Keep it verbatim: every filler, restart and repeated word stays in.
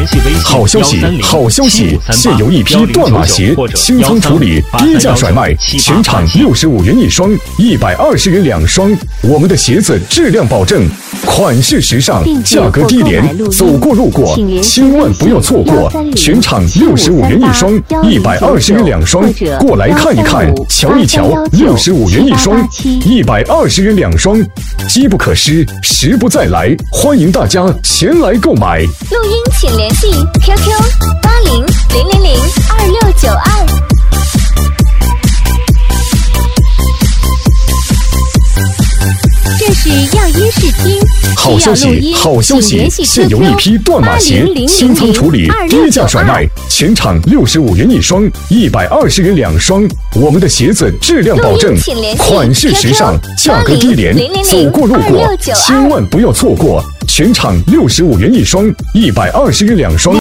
好消息，好消息！现有一批断码鞋，清仓处理，低价甩卖，全场六十五元一双，一百二十元两双。我们的鞋子质量保证，款式时尚，价格低廉，走过路过千万不要错过。全场六十五元一双，一百二十元两双，过来看一看，瞧一瞧，六十五元一双，一百二十元两双，机不可失，时不再来，欢迎大家前来购买。 录音请联系 Q Q 八零零零零二六九二。这是药医视听。 好消息，好消息！现有一批断码鞋，清仓处理，低价甩卖，全场六十五元一双，一百二十元两双。我们的鞋子质量保证，款式时尚，价格低廉，走过路过千万不要错过。全场六十五元一双，一百二十元两双。